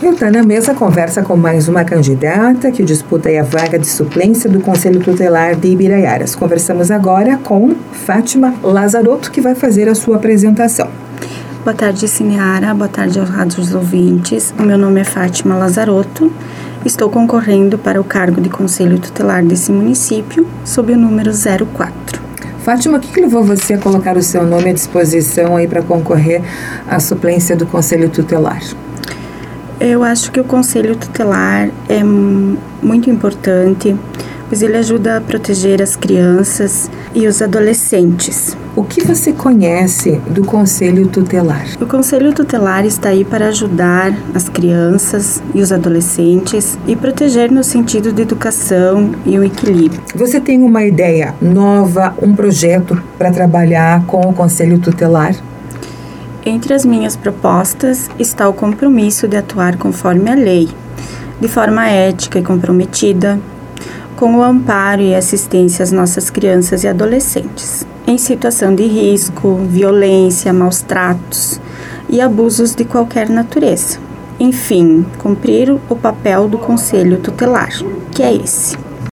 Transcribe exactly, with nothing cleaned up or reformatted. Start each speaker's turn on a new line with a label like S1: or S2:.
S1: Eu Tá na Mesa conversa com mais uma candidata que disputa aí a vaga de suplência do Conselho Tutelar de Ibiraiaras. Conversamos agora com Fátima Lazarotto, que vai fazer a sua apresentação.
S2: Boa tarde, Cineara. Boa tarde aos rádios ouvintes. O meu nome é Fátima Lazarotto. Estou concorrendo para o cargo de Conselho Tutelar desse município, sob o número zero quatro.
S1: Fátima, o que, que levou você a colocar o seu nome à disposição aí para concorrer à suplência do Conselho Tutelar?
S2: Eu acho que o Conselho Tutelar é muito importante, pois ele ajuda a proteger as crianças e os adolescentes.
S1: O que você conhece do Conselho Tutelar?
S2: O Conselho Tutelar está aí para ajudar as crianças e os adolescentes e proteger no sentido de educação e o equilíbrio.
S1: Você tem uma ideia nova, um projeto para trabalhar com o Conselho Tutelar?
S2: Entre as minhas propostas está o compromisso de atuar conforme a lei, de forma ética e comprometida, com o amparo e assistência às nossas crianças e adolescentes, em situação de risco, violência, maus tratos e abusos de qualquer natureza. Enfim, cumprir o papel do Conselho Tutelar, que é esse.